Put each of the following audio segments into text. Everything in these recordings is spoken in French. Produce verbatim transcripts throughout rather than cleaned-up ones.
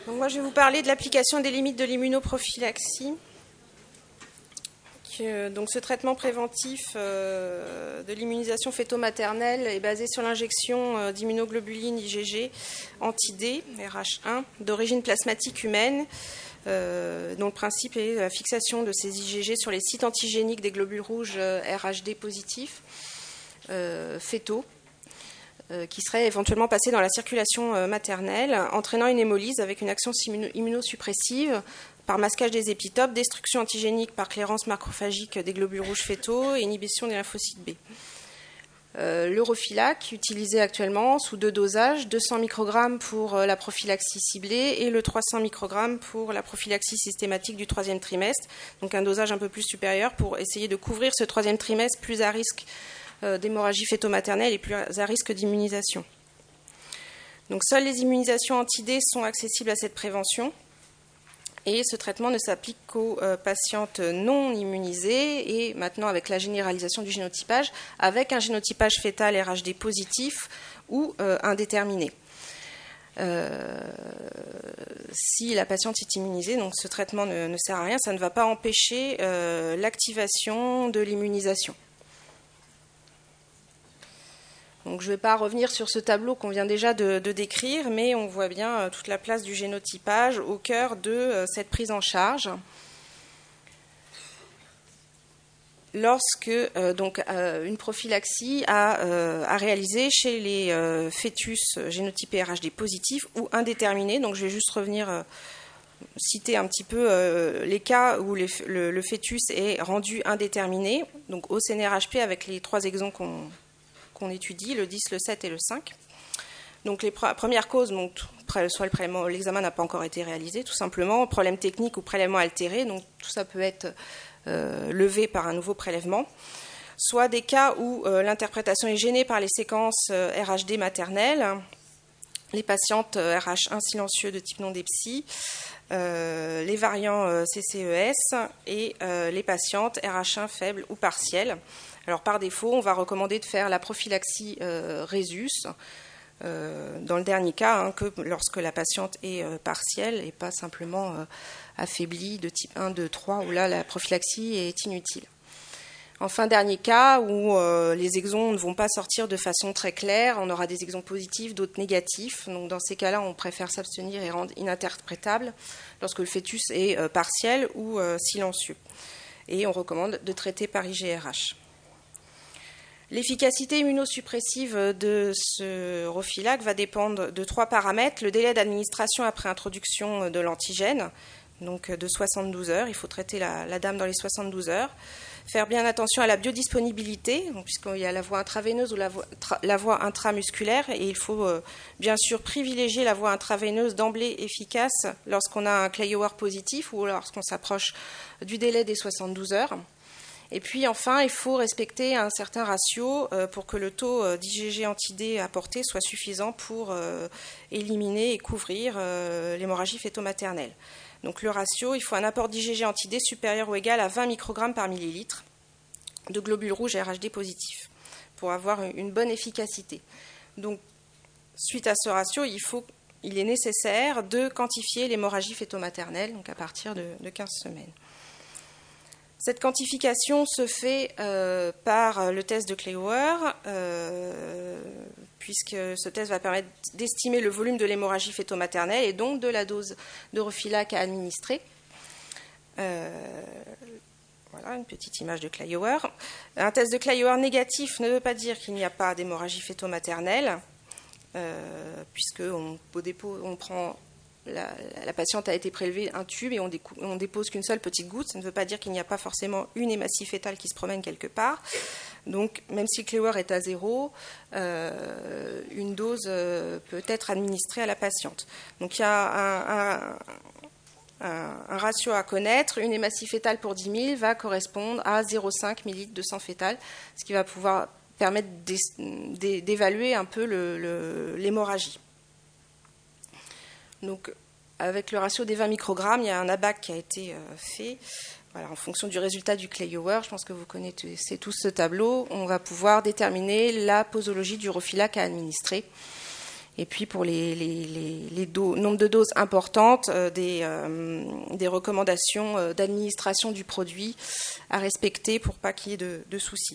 Donc moi, je vais vous parler de l'application des limites de l'immunoprophylaxie. Que, donc ce traitement préventif euh, de l'immunisation fœto-maternelle est basé sur l'injection euh, d'immunoglobulines I G G anti-D, R H un, d'origine plasmatique humaine, euh, dont le principe est la fixation de ces I G G sur les sites antigéniques des globules rouges euh, R H D positifs euh, fœtaux, qui serait éventuellement passé dans la circulation maternelle, entraînant une hémolyse avec une action immunosuppressive par masquage des épitopes, destruction antigénique par clairance macrophagique des globules rouges fœtaux et inhibition des lymphocytes B. Euh, L'Eurofilak, utilisé actuellement sous deux dosages, deux cents microgrammes pour la prophylaxie ciblée et le trois cents microgrammes pour la prophylaxie systématique du troisième trimestre, donc un dosage un peu plus supérieur pour essayer de couvrir ce troisième trimestre plus à risque d'hémorragie fœto-maternelle et plus à risque d'immunisation. Donc seules les immunisations anti-D sont accessibles à cette prévention et ce traitement ne s'applique qu'aux euh, patientes non immunisées et maintenant avec la généralisation du génotypage avec un génotypage fœtal R H D positif ou euh, indéterminé. Euh, si la patiente est immunisée, donc ce traitement ne, ne sert à rien, ça ne va pas empêcher euh, l'activation de l'immunisation. Donc, je ne vais pas revenir sur ce tableau qu'on vient déjà de, de décrire, mais on voit bien euh, toute la place du génotypage au cœur de euh, cette prise en charge. Lorsque euh, donc, euh, une prophylaxie a, euh, a réalisé chez les euh, fœtus génotypés R H D positifs ou indéterminés, donc je vais juste revenir euh, citer un petit peu euh, les cas où les, le, le fœtus est rendu indéterminé, donc au C N R H P avec les trois exons qu'on qu'on étudie, le dix, le sept et le cinq. Donc les pr- premières causes, donc, soit le prélèvement, l'examen n'a pas encore été réalisé, tout simplement, problème technique ou prélèvement altéré, donc tout ça peut être euh, levé par un nouveau prélèvement, soit des cas où euh, l'interprétation est gênée par les séquences euh, R H D maternelles, les patientes euh, R H un silencieux de type non dépsi, euh, les variants euh, C C E S et euh, les patientes R H un faibles ou partielles. Alors par défaut, on va recommander de faire la prophylaxie euh, Rhésus, euh, dans le dernier cas, hein, que lorsque la patiente est euh, partielle et pas simplement euh, affaiblie de type un, deux, trois, où là la prophylaxie est inutile. Enfin, dernier cas où euh, les exons ne vont pas sortir de façon très claire, on aura des exons positifs, d'autres négatifs. Donc dans ces cas-là, on préfère s'abstenir et rendre ininterprétable lorsque le fœtus est euh, partiel ou euh, silencieux. Et on recommande de traiter par I G R H. L'efficacité immunosuppressive de ce Eurofilak va dépendre de trois paramètres. Le délai d'administration après introduction de l'antigène, donc de soixante-douze heures. Il faut traiter la, la dame dans les soixante-douze heures. Faire bien attention à la biodisponibilité, puisqu'il y a la voie intraveineuse ou la voie, tra, la voie intramusculaire. Et il faut euh, bien sûr privilégier la voie intraveineuse d'emblée efficace lorsqu'on a un Kleiower positif ou lorsqu'on s'approche du délai des soixante-douze heures. Et puis enfin, il faut respecter un certain ratio euh, pour que le taux d'I G G anti-D apporté soit suffisant pour euh, éliminer et couvrir euh, l'hémorragie fœto-maternelle. Donc le ratio, il faut un apport d'I G G anti-D supérieur ou égal à vingt microgrammes par millilitre de globules rouges R H D positifs pour avoir une bonne efficacité. Donc suite à ce ratio, il, faut, il est nécessaire de quantifier l'hémorragie fœto-maternelle, donc à partir de, de quinze semaines. Cette quantification se fait euh, par le test de Kleiower, euh, puisque ce test va permettre d'estimer le volume de l'hémorragie fœto-maternelle et donc de la dose d'Eurofilak à administrer. Euh, voilà, une petite image de Kleiower. Un test de Kleiower négatif ne veut pas dire qu'il n'y a pas d'hémorragie fœto-maternelle, euh, puisqu'on au dépôt, on prend... La, la patiente a été prélevée un tube et on, décou- on dépose qu'une seule petite goutte. Ça ne veut pas dire qu'il n'y a pas forcément une hématie fétale qui se promène quelque part. Donc, même si le Kleiower est à zéro, euh, une dose euh, peut être administrée à la patiente. Donc, il y a un, un, un, un ratio à connaître. Une hématie fétale pour dix mille va correspondre à zéro virgule cinq millilitres de sang fétal, ce qui va pouvoir permettre d'évaluer un peu le, le, l'hémorragie. Donc, avec le ratio des vingt microgrammes, il y a un A B A C qui a été euh, fait. Voilà, en fonction du résultat du Kleiower, je pense que vous connaissez tous ce tableau, on va pouvoir déterminer la posologie du Eurofilak à administrer. Et puis pour les, les, les, les do- nombres de doses importantes, euh, des, euh, des recommandations euh, d'administration du produit à respecter pour pas qu'il y ait de, de soucis.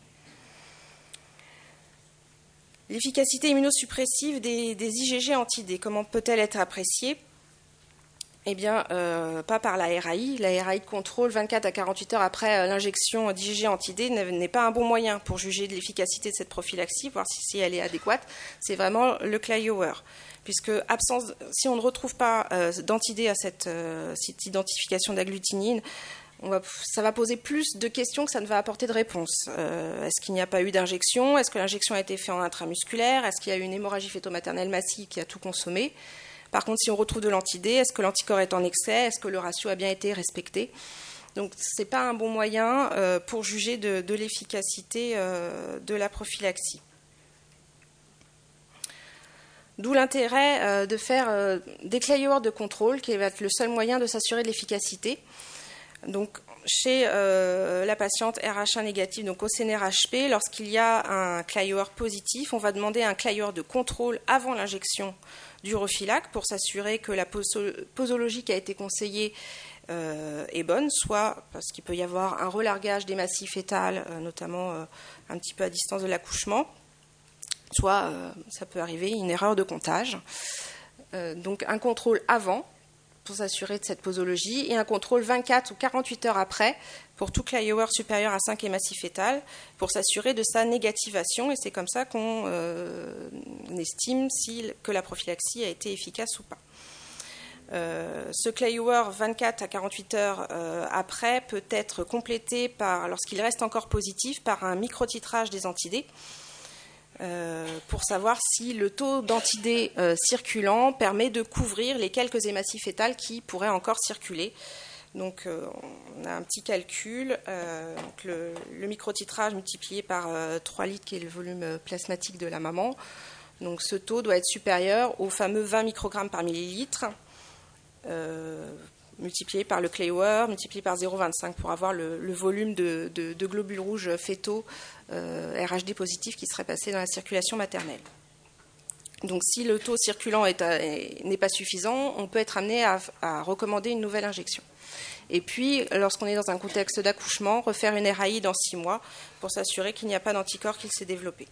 L'efficacité immunosuppressive des, des I G G anti-D, comment peut-elle être appréciée ? Eh bien, euh, pas par la R A I. La R A I de contrôle vingt-quatre à quarante-huit heures après euh, l'injection d'I G G anti-D n'est pas un bon moyen pour juger de l'efficacité de cette prophylaxie, voir si, si elle est adéquate. C'est vraiment le CLY-hour. Puisque absence, si on ne retrouve pas euh, d'anti-D à cette, euh, cette identification d'agglutinine, on va, ça va poser plus de questions que ça ne va apporter de réponses. Euh, est-ce qu'il n'y a pas eu d'injection ? Est-ce que l'injection a été faite en intramusculaire ? Est-ce qu'il y a eu une hémorragie fœto-maternelle massive qui a tout consommé ? Par contre, si on retrouve de l'anti-D, est-ce que l'anticorps est en excès ? Est-ce que le ratio a bien été respecté ? Donc, ce n'est pas un bon moyen euh, pour juger de, de l'efficacité euh, de la prophylaxie. D'où l'intérêt euh, de faire euh, des CLY-hour de contrôle, qui va être le seul moyen de s'assurer de l'efficacité. Donc, chez euh, la patiente R H un négative, donc au C N R H P, lorsqu'il y a un CLY-hour positif, on va demander un CLY-hour de contrôle avant l'injection du Refilac pour s'assurer que la posologie qui a été conseillée euh, est bonne, soit parce qu'il peut y avoir un relargage des massifs fétales, euh, notamment euh, un petit peu à distance de l'accouchement, soit euh, ça peut arriver une erreur de comptage. Euh, donc un contrôle avant pour s'assurer de cette posologie et un contrôle vingt-quatre ou quarante-huit heures après pour tout CLY-hour supérieur à cinq et massif fétal pour s'assurer de sa négativation, et c'est comme ça qu'on euh, estime si, que la prophylaxie a été efficace ou pas. Euh, ce CLY-hour vingt-quatre à quarante-huit heures euh, après peut être complété par, lorsqu'il reste encore positif, par un microtitrage des anti-D. Euh, pour savoir si le taux d'anti-D euh, circulant permet de couvrir les quelques hématies fétales qui pourraient encore circuler. Donc euh, on a un petit calcul, euh, donc le, le microtitrage multiplié par euh, trois litres qui est le volume plasmatique de la maman. Donc ce taux doit être supérieur au fameux vingt microgrammes par millilitre, euh, multiplié par le CLY-hour, multiplié par zéro virgule vingt-cinq pour avoir le, le volume de, de, de globules rouges fétaux euh, R H D positifs qui serait passé dans la circulation maternelle. Donc si le taux circulant n'est pas suffisant, on peut être amené à, à recommander une nouvelle injection. Et puis, lorsqu'on est dans un contexte d'accouchement, refaire une R A I dans six mois pour s'assurer qu'il n'y a pas d'anticorps qui s'est développé.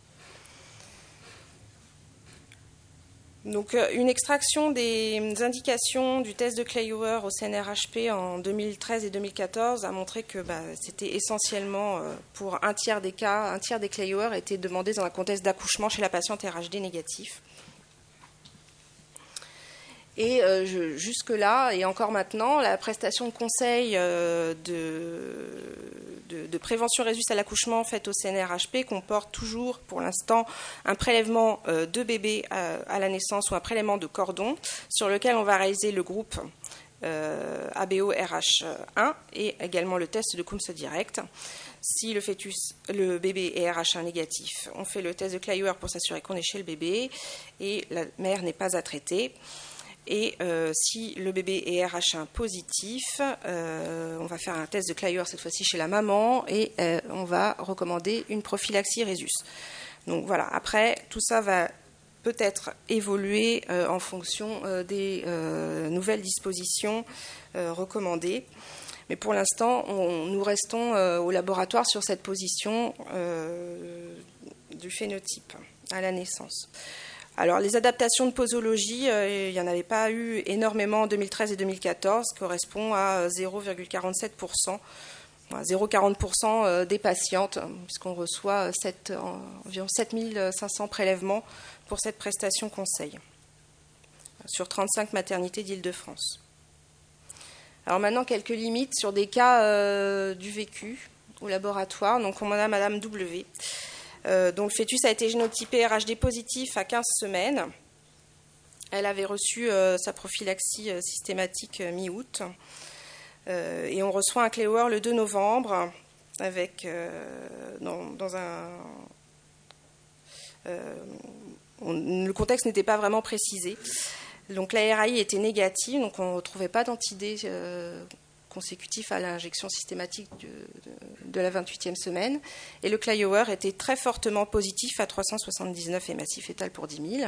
Donc, une extraction des indications du test de CLY-hour au C N R H P en deux mille treize et deux mille quatorze a montré que bah, c'était essentiellement pour un tiers des cas, un tiers des CLY-hour étaient demandés dans un contexte d'accouchement chez la patiente R H D négatif. Et euh, je, jusque-là, et encore maintenant, la prestation de conseil euh, de, de, de prévention résus à l'accouchement faite au C N R H P comporte toujours, pour l'instant, un prélèvement euh, de bébé à, à la naissance ou un prélèvement de cordon sur lequel on va réaliser le groupe euh, A B O R H un et également le test de Coombs direct. Si le fœtus, le bébé est R H un négatif, on fait le test de CLY-hour pour s'assurer qu'on est chez le bébé et la mère n'est pas à traiter. Et euh, si le bébé est R H un positif, euh, on va faire un test de CLY-hour cette fois-ci chez la maman et euh, on va recommander une prophylaxie Rhésus. Donc voilà, après tout ça va peut-être évoluer euh, en fonction euh, des euh, nouvelles dispositions euh, recommandées. Mais pour l'instant, on, nous restons euh, au laboratoire sur cette position euh, du phénotype à la naissance. Alors, les adaptations de posologie, euh, il n'y en avait pas eu énormément en deux mille treize et deux mille quatorze, correspond à zéro virgule quarante-sept pour cent, zéro virgule quarante pour cent des patientes, puisqu'on reçoit sept, environ sept mille cinq cents prélèvements pour cette prestation conseil, sur trente-cinq maternités d'Île-de-France. Alors maintenant, quelques limites sur des cas euh, du vécu au laboratoire. Donc, on a Madame W. Euh, dont le fœtus a été génotypé R H D positif à quinze semaines. Elle avait reçu euh, sa prophylaxie euh, systématique euh, mi-août. Euh, et on reçoit un CLY-hour le deux novembre avec euh, dans, dans un... Euh, on, le contexte n'était pas vraiment précisé. Donc la R A I était négative, donc on ne retrouvait pas d'anti-D euh, consécutif à l'injection systématique de, de, de la vingt-huitième semaine. Et le Clyower était très fortement positif à trois cent soixante-dix-neuf hématies fétales pour dix mille.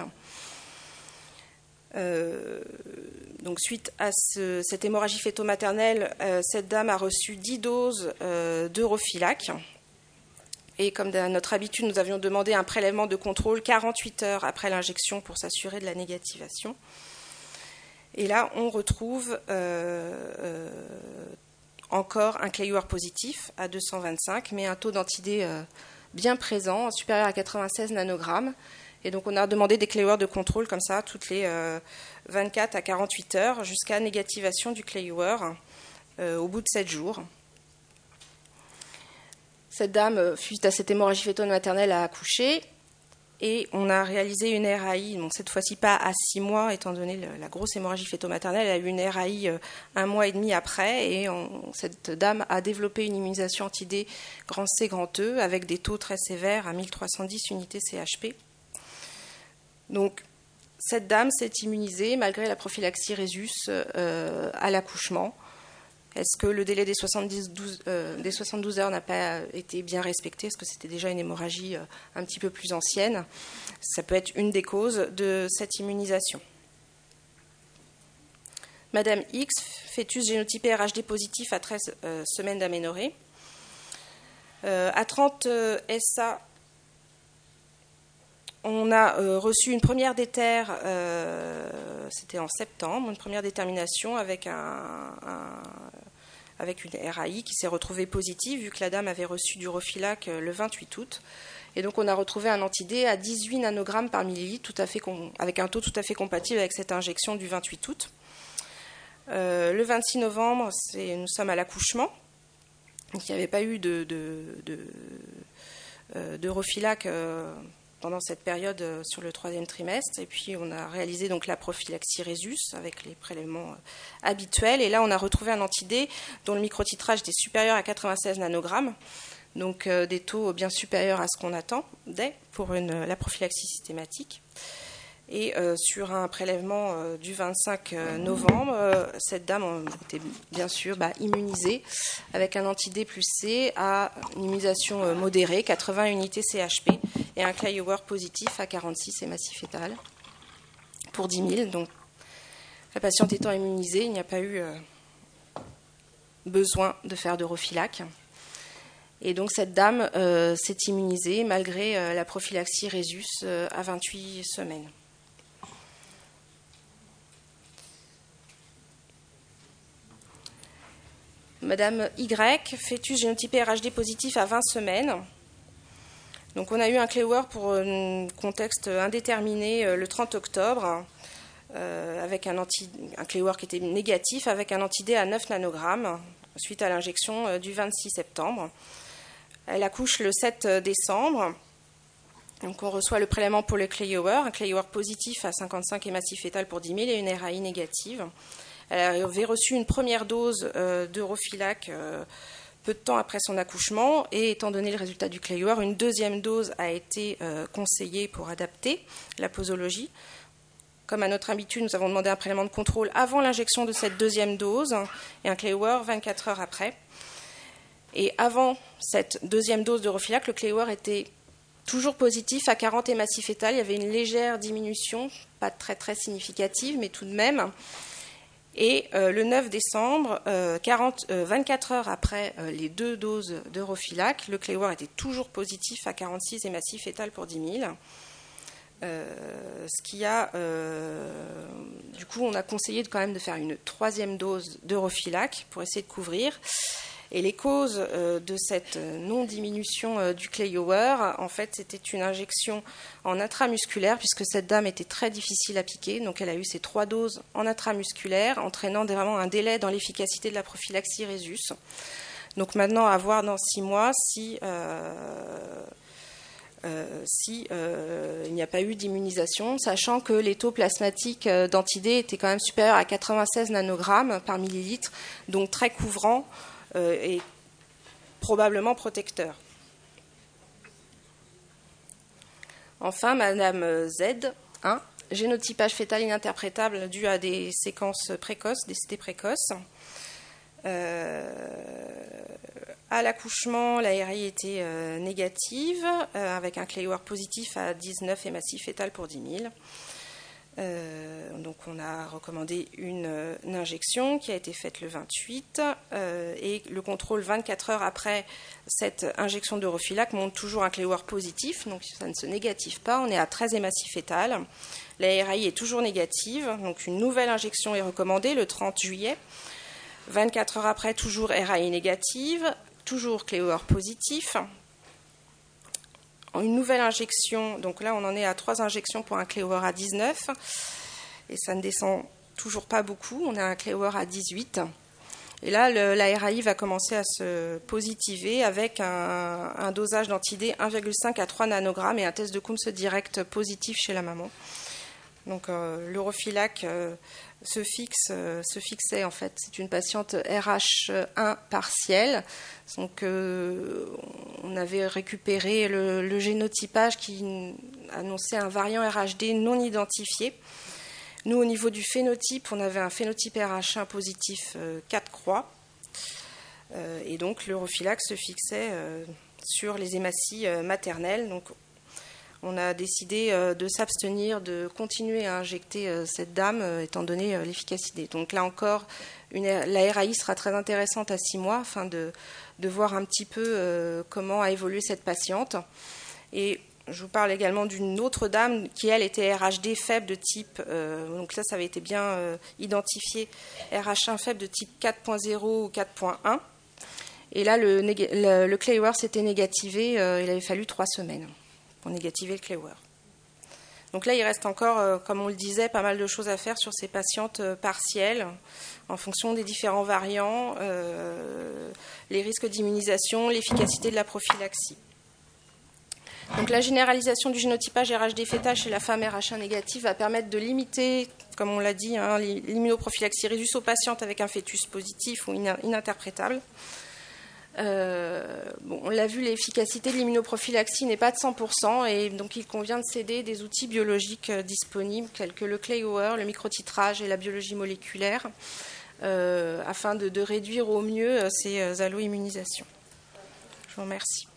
Euh, donc suite à ce, cette hémorragie fœto-maternelle, euh, cette dame a reçu dix doses euh, d'Eurofilak. Et comme à notre habitude, nous avions demandé un prélèvement de contrôle quarante-huit heures après l'injection pour s'assurer de la négativation. Et là, on retrouve euh, euh, encore un Clyower positif à deux cent vingt-cinq, mais un taux d'antidé euh, bien présent, supérieur à quatre-vingt-seize nanogrammes. Et donc, on a demandé des Clyowers de contrôle comme ça, toutes les euh, vingt-quatre à quarante-huit heures, jusqu'à négativation du Clyower euh, au bout de sept jours. Cette dame, suite à cette hémorragie fœto-maternelle, a accouché et on a réalisé une R A I, donc cette fois-ci pas à six mois, étant donné la grosse hémorragie fœto-maternelle, elle a eu une R A I un mois et demi après et on, cette dame a développé une immunisation anti-D grand C, grand E avec des taux très sévères à mille trois cent dix unités C H P. Donc cette dame s'est immunisée malgré la prophylaxie Rhésus euh, à l'accouchement. Est-ce que le délai des soixante-douze, euh, des soixante-douze heures n'a pas été bien respecté? Est-ce que c'était déjà une hémorragie euh, un petit peu plus ancienne? Ça peut être une des causes de cette immunisation. Madame X, fœtus génotypé R H D positif à treize euh, semaines d'aménorrhée. Euh, à trente euh, S A, on a euh, reçu une première déter, euh, c'était en septembre, une première détermination avec un... un avec une R A I qui s'est retrouvée positive, vu que la dame avait reçu du Rofilak le vingt-huit août. Et donc, on a retrouvé un anti-D à dix-huit nanogrammes par millilitre, tout à fait avec un taux tout à fait compatible avec cette injection du vingt-huit août. Euh, le vingt-six novembre, c'est, nous sommes à l'accouchement. Donc, il n'y avait pas eu de, de, de, euh, de Rofilak euh, pendant cette période euh, sur le troisième trimestre. Et puis, on a réalisé donc la prophylaxie Rhésus avec les prélèvements euh, habituels. Et là, on a retrouvé un anti-D dont le microtitrage était supérieur à quatre-vingt-seize nanogrammes. Donc, euh, des taux bien supérieurs à ce qu'on attendait pour une, la prophylaxie systématique. Et euh, sur un prélèvement euh, du vingt-cinq novembre, euh, cette dame euh, était bien sûr bah, immunisée avec un anti-D plus C à une immunisation euh, modérée, quatre-vingts unités C H P, et un Clyower positif à quarante-six hématies fétales pour dix mille. Donc, la patiente étant immunisée, il n'y a pas eu euh, besoin de faire de Rofilak. Et donc, cette dame euh, s'est immunisée malgré euh, la prophylaxie Rhésus euh, à vingt-huit semaines. Madame Y, fœtus génotypé R H D positif à vingt semaines. Donc on a eu un Clyower pour un contexte indéterminé le trente octobre, euh, avec un, anti, un Clyower qui était négatif, avec un anti-D à neuf nanogrammes, suite à l'injection euh, du vingt-six septembre. Elle accouche le sept décembre. Donc on reçoit le prélèvement pour le Clyower, un Clyower positif à cinquante-cinq hématies fétales pour dix mille et une R A I négative. Elle avait reçu une première dose euh, d'Eurofilak euh, peu de temps après son accouchement, et étant donné le résultat du Clyower, une deuxième dose a été euh, conseillée pour adapter la posologie. Comme à notre habitude, nous avons demandé un prélèvement de contrôle avant l'injection de cette deuxième dose et un Clyower vingt-quatre heures après. Et avant cette deuxième dose d'Eurofilak, le Clyower était toujours positif à quarante hématies fétales. Il y avait une légère diminution, pas très très significative, mais tout de même. Et euh, le neuf décembre, euh, quarante, euh, vingt-quatre heures après euh, les deux doses d'Eurofilak, le Clyower était toujours positif à quarante-six hématies fétales pour dix mille. Euh, ce qui a, euh, du coup, on a conseillé de, quand même de faire une troisième dose d'Eurofilak pour essayer de couvrir. Et les causes euh, de cette non-diminution euh, du Clyower, en fait, c'était une injection en intramusculaire, puisque cette dame était très difficile à piquer. Donc, elle a eu ces trois doses en intramusculaire, entraînant vraiment un délai dans l'efficacité de la prophylaxie Rhésus. Donc, maintenant, à voir dans six mois si, euh, euh, si euh, il n'y a pas eu d'immunisation, sachant que les taux plasmatiques d'anti-D étaient quand même supérieurs à quatre-vingt-seize nanogrammes par millilitre, donc très couvrants et probablement protecteur. Enfin, Madame Z, un, génotypage fœtal ininterprétable dû à des séquences précoces, des C T précoces. Euh, à l'accouchement, la R A I était euh, négative, euh, avec un Clayover positif à dix-neuf et massif fétal pour dix mille. Euh, donc on a recommandé une, une injection qui a été faite le vingt-huit euh, et le contrôle vingt-quatre heures après cette injection d'Eurofilak montre toujours un Clayover positif, donc ça ne se négative pas, on est à treize et massif fétal. La R A I est toujours négative, donc une nouvelle injection est recommandée le trente juillet. vingt-quatre heures après, toujours R A I négative, toujours Clayover positif. Une nouvelle injection, donc là on en est à trois injections pour un Clayover à dix-neuf, et ça ne descend toujours pas beaucoup, on a un Clayover à dix-huit. Et là, le, la R A I va commencer à se positiver avec un, un dosage d'anti-D un virgule cinq à trois nanogrammes et un test de Coombs direct positif chez la maman. Donc euh, l'Eurofilak euh, se, fixe, euh, se fixait en fait, c'est une patiente R H un partielle. Donc euh, on avait récupéré le, le génotypage qui annonçait un variant R H D non identifié. Nous, au niveau du phénotype, on avait un phénotype R H un positif euh, quatre croix. Euh, et donc l'Eurofilak se fixait euh, sur les hématies euh, maternelles. Donc on a décidé euh, de s'abstenir de continuer à injecter euh, cette dame, euh, étant donné euh, l'efficacité. Donc là encore, une, la R A I sera très intéressante à six mois, afin de, de voir un petit peu euh, comment a évolué cette patiente. Et je vous parle également d'une autre dame qui, elle, était R H D faible de type, euh, donc là, ça avait été bien euh, identifié, R H un faible de type quatre point zéro ou quatre point un. Et là, le, le, le Clayover s'était négativé, euh, il avait fallu trois semaines pour négativer le Clayover. Donc là, il reste encore, euh, comme on le disait, pas mal de choses à faire sur ces patientes euh, partielles, en fonction des différents variants, euh, les risques d'immunisation, l'efficacité de la prophylaxie. Donc la généralisation du génotypage R H D fœtal chez la femme R H un négative va permettre de limiter, comme on l'a dit, hein, l'immunoprophylaxie résus aux patientes avec un fœtus positif ou ininterprétable. Euh, bon, on l'a vu, l'efficacité de l'immunoprophylaxie n'est pas de cent pour cent, et donc il convient de s'aider des outils biologiques euh, disponibles tels que le Clayover, le microtitrage et la biologie moléculaire, euh, afin de, de réduire au mieux euh, ces euh, allo-immunisations. Je vous remercie.